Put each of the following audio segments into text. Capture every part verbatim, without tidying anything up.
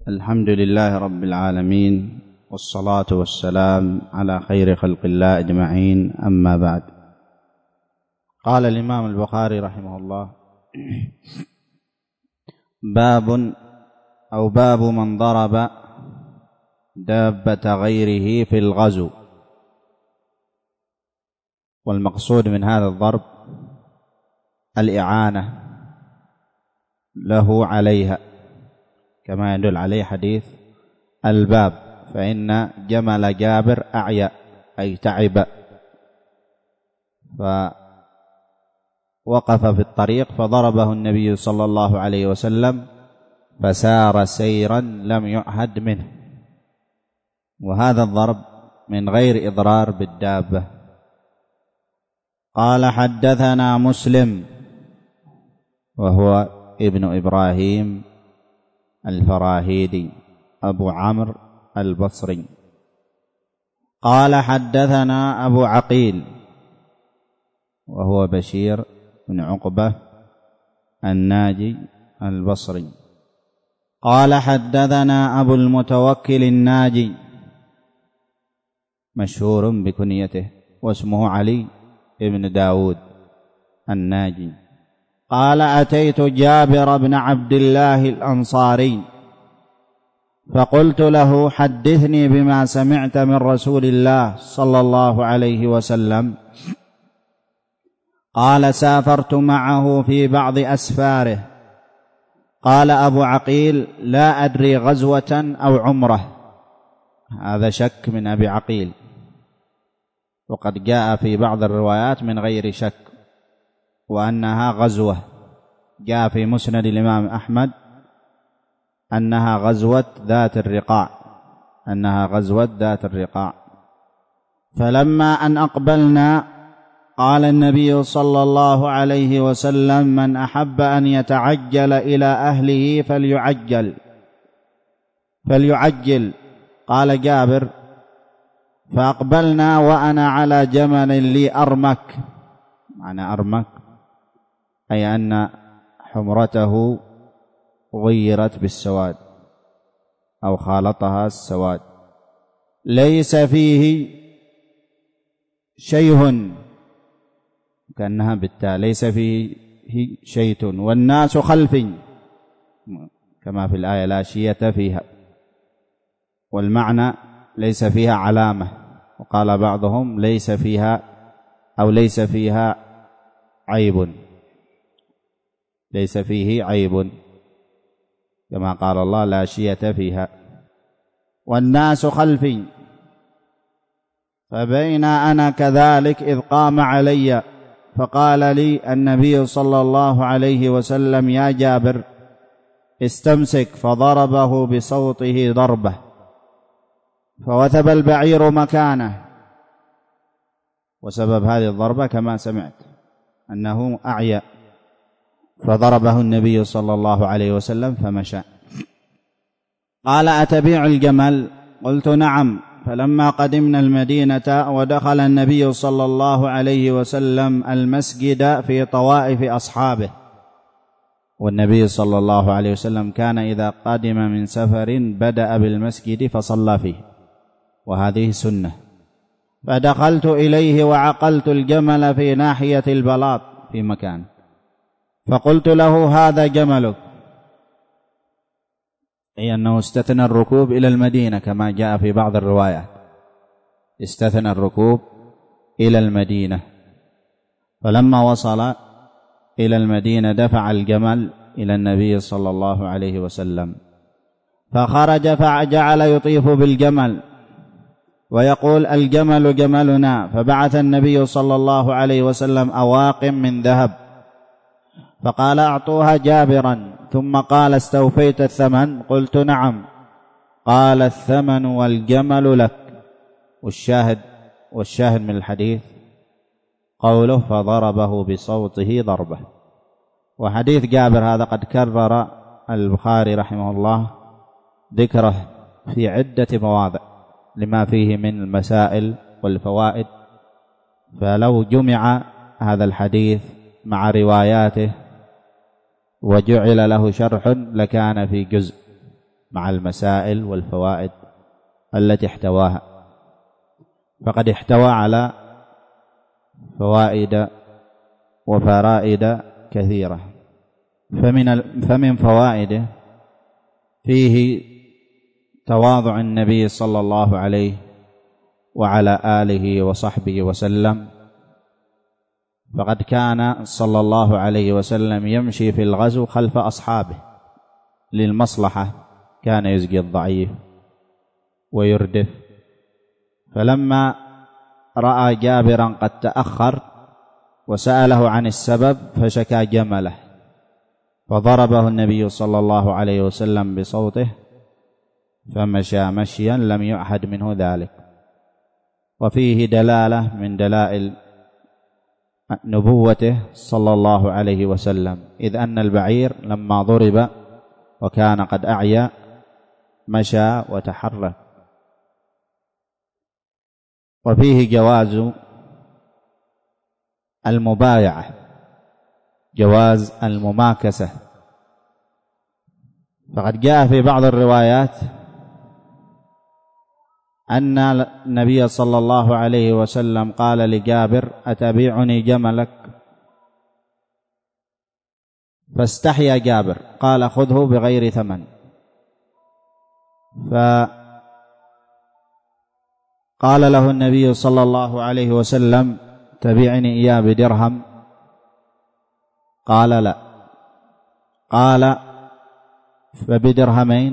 الحمد لله رب العالمين، والصلاة والسلام على خير خلق الله أجمعين، أما بعد. قال الإمام البخاري رحمه الله: باب أو باب من ضرب دابة غيره في الغزو. والمقصود من هذا الضرب الإعانة له عليها، كما يدل عليه حديث الباب: فإن جمل جابر أعيا أي تعب، فوقف في الطريق فضربه النبي صلى الله عليه وسلم فسار سيرا لم يعهد منه. وهذا الضرب من غير إضرار بالدابة. قال: حدثنا مسلم وهو ابن إبراهيم الفراهيدي أبو عمرو البصري. قال: حدثنا أبو عقيل وهو بشير بن عقبة الناجي البصري. قال: حدثنا أبو المتوكل الناجي مشهور بكنيته واسمه علي بن داود الناجي. قال: أتيت جابر بن عبد الله الأنصاري فقلت له: حدثني بما سمعت من رسول الله صلى الله عليه وسلم. قال: سافرت معه في بعض أسفاره. قال أبو عقيل: لا أدري غزوة أو عمرة. هذا شك من أبي عقيل، وقد جاء في بعض الروايات من غير شك وأنها غزوة. جاء في مسند الإمام أحمد أنها غزوة ذات الرقاع أنها غزوة ذات الرقاع. فلما أن أقبلنا قال النبي صلى الله عليه وسلم: من أحب أن يتعجل إلى أهله فليعجل فليعجل. قال جابر: فأقبلنا وأنا على جمل لي أرمك. معنى أرمك أي أن حمرته غيرت بالسواد أو خالطها السواد، ليس فيه شيء، كأنها بالتاء، ليس فيه شيء، والناس خلفي، كما في الآية: لا شية فيها. والمعنى ليس فيها علامة. وقال بعضهم: ليس فيها أو ليس فيها عيب، ليس فيه عيب، كما قال الله: لا شية فيها. والناس خلفي. فبين أنا كذلك إذ قام علي فقال لي النبي صلى الله عليه وسلم: يا جابر استمسك. فضربه بصوته ضربة فوثب البعير مكانه. وسبب هذه الضربة كما سمعت أنه أعيا، فضربه النبي صلى الله عليه وسلم فمشى. قال: أتبيع الجمل؟ قلت: نعم. فلما قدمنا المدينة ودخل النبي صلى الله عليه وسلم المسجد في طوائف أصحابه. والنبي صلى الله عليه وسلم كان إذا قدم من سفر بدأ بالمسجد فصلى فيه، وهذه سنة. فدخلت إليه وعقلت الجمل في ناحية البلاط في مكان، فقلت له: هذا جملك، أي أنه استثنى الركوب إلى المدينة كما جاء في بعض الروايات، استثنى الركوب إلى المدينة. فلما وصل إلى المدينة دفع الجمل إلى النبي صلى الله عليه وسلم، فخرج فجعل يطيف بالجمل ويقول: الجمل جملنا. فبعث النبي صلى الله عليه وسلم أواق من ذهب فقال: أعطوها جابرا. ثم قال: استوفيت الثمن؟ قلت: نعم. قال: الثمن والجمل لك. والشاهد والشاهد من الحديث قوله: فضربه بصوته ضربة. وحديث جابر هذا قد كرر البخاري رحمه الله ذكره في عدة مواضع لما فيه من المسائل والفوائد. فلو جمع هذا الحديث مع رواياته وجعل له شرح لكان في جزء، مع المسائل والفوائد التي احتواها، فقد احتوى على فوائد وفرائد كثيرة. فمن فمن فوائده فيه تواضع النبي صلى الله عليه وعلى آله وصحبه وسلم، فقد كان صلى الله عليه وسلم يمشي في الغزو خلف أصحابه للمصلحة، كان يسقي الضعيف ويردف. فلما رأى جابرا قد تأخر وسأله عن السبب فشكى جمله، فضربه النبي صلى الله عليه وسلم بصوته فمشى مشيا لم يعهد منه ذلك. وفيه دلالة من دلائل نبوته صلى الله عليه وسلم، إذ أن البعير لما ضرب وكان قد أعيا مشى وتحرك. وفيه جواز المبايعة، جواز المماكسة، فقد جاء في بعض الروايات أن النبي صلى الله عليه وسلم قال لجابر أتبيعني جملك؟ فاستحيا جابر قال خذه بغير ثمن، فقال له النبي صلى الله عليه وسلم تبيعني إياه بدرهم؟ قال لا. قال فبدرهمين؟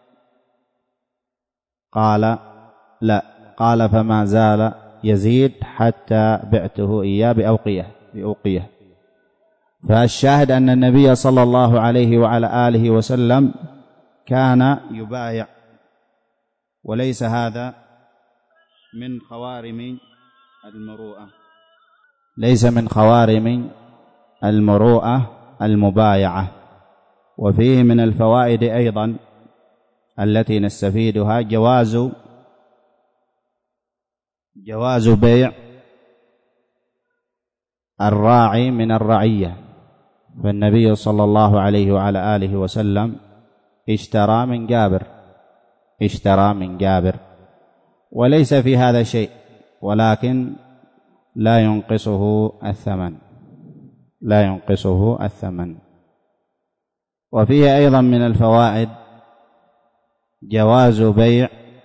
قال لا. قال فما زال يزيد حتى بعته إياه بأوقية بأوقية. فالشاهد أن النبي صلى الله عليه وعلى آله وسلم كان يبايع، وليس هذا من خوارم المروءة، ليس من خوارم المروءة المبايعة. وفيه من الفوائد أيضا التي نستفيدها جواز جواز بيع الراعي من الرعية. فالنبي صلى الله عليه وعلى آله وسلم اشترى من جابر اشترى من جابر وليس في هذا شيء، ولكن لا ينقصه الثمن لا ينقصه الثمن. وفيه أيضا من الفوائد جواز بيع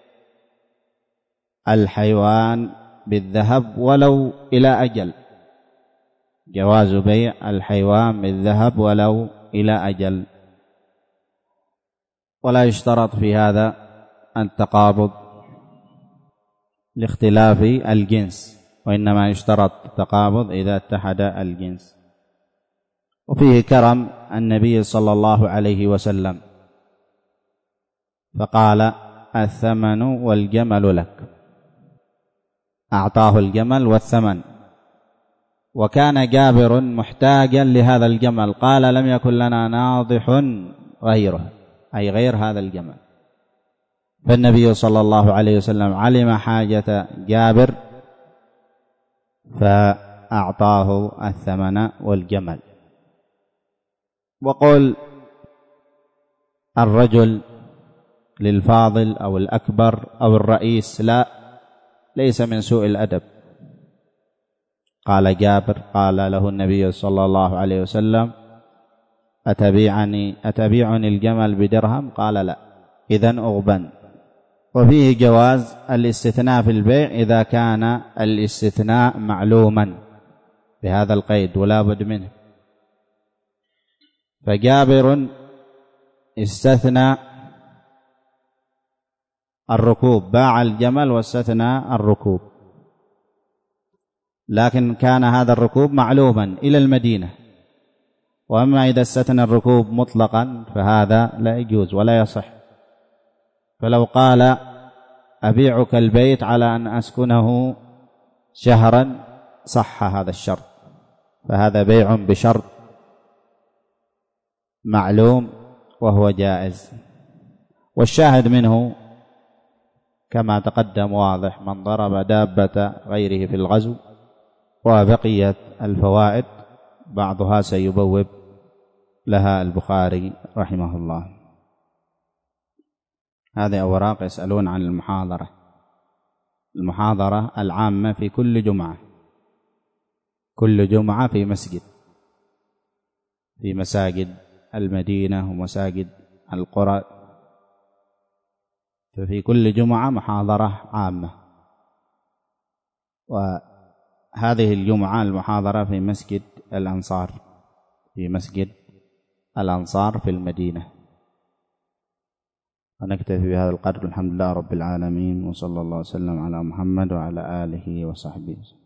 الحيوان بالذهب ولو إلى أجل، جواز بيع الحيوان بالذهب ولو إلى أجل، ولا يشترط في هذا التقابض لاختلاف الجنس، وإنما يشترط التقابض إذا اتحد الجنس. وفيه كرم النبي صلى الله عليه وسلم، فقال الثمن والجمل لك، أعطاه الجمل والثمن. وكان جابر محتاجا لهذا الجمل، قال لم يكن لنا ناضح غيره، أي غير هذا الجمل. فالنبي صلى الله عليه وسلم علم حاجة جابر فأعطاه الثمن والجمل. وقول الرجل للفاضل أو الأكبر أو الرئيس لا، ليس من سوء الأدب. قال جابر قال له النبي صلى الله عليه وسلم أتبيعني أتبيعني الجمل بدرهم؟ قال لا، إذن أغبن. وفيه جواز الاستثناء في البيع إذا كان الاستثناء معلوما بهذا القيد ولا بد منه. فجابر استثنى الركوب، باع الجمل واستثنى الركوب، لكن كان هذا الركوب معلوما إلى المدينة. وأما إذا استثنى الركوب مطلقا فهذا لا يجوز ولا يصح. فلو قال أبيعك البيت على أن أسكنه شهرا صح هذا الشرط، فهذا بيع بشرط معلوم وهو جائز. والشاهد منه كما تقدم واضح، من ضرب دابة غيره في الغزو. وبقيت الفوائد بعضها سيبوب لها البخاري رحمه الله. هذه أوراق يسألون عن المحاضرة. المحاضرة العامة في كل جمعة، كل جمعة في مسجد، في مساجد المدينة ومساجد القرى، ففي كل جمعة محاضرة عامة. وهذه الجمعة المحاضرة في مسجد الأنصار، في مسجد الأنصار في المدينة. ونكتفي بهذا القدر. الحمد لله رب العالمين، وصلى الله وسلم على محمد وعلى آله وصحبه.